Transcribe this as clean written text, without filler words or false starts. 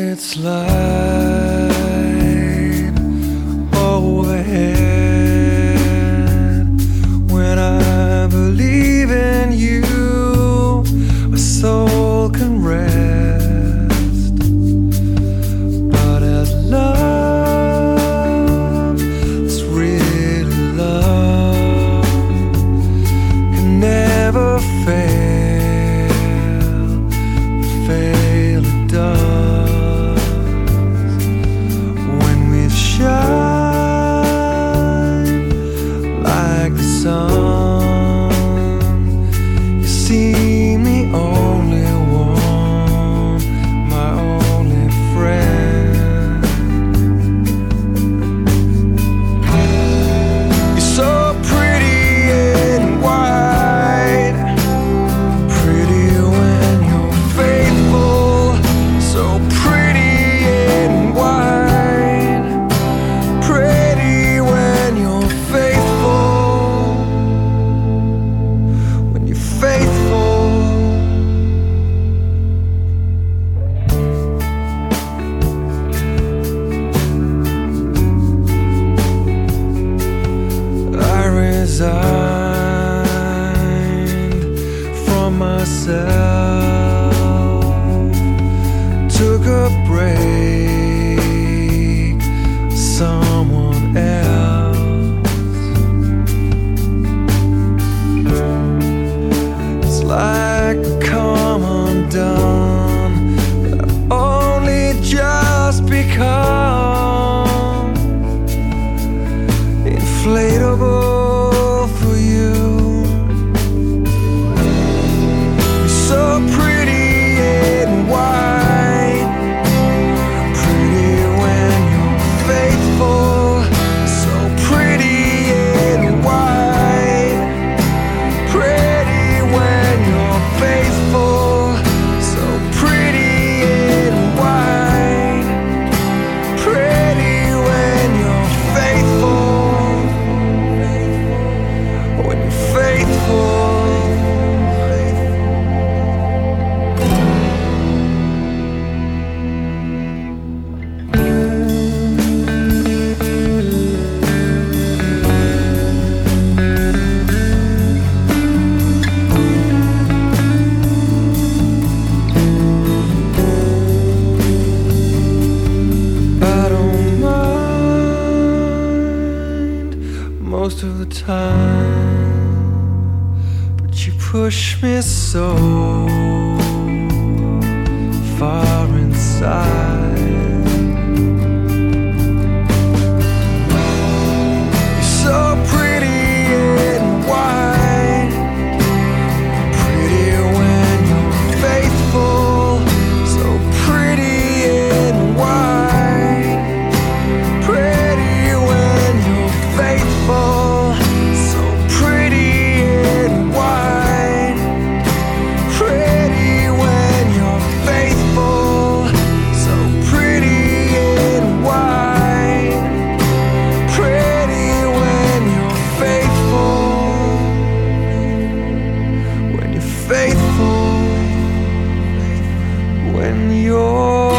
it's light overhead. When I believe in you, my soul can rest. But as love, it's really love, can never fail it does. When we shine like the sun, you see me only one, my only friend. You're so pretty and white, pretty when you're faithful, so pretty and white, pretty when you're faithful, when you're faithful. I resigned from myself, took a break, someone else. It's like a come undone, but I've only just become inflatable for you. You're so pretty and white, pretty when you're faithful, so pretty and white, pretty when you're faithful, so pretty and white, pretty when you're faithful, when you're faithful. I don't mind most of the time, but you push me so far inside. You're so pretty and white, pretty when you're faithful, so pretty and white, pretty when you're faithful, so pretty and white, pretty when you're faithful, so pretty and white, pretty when you're faithful, when you're faithful, when you're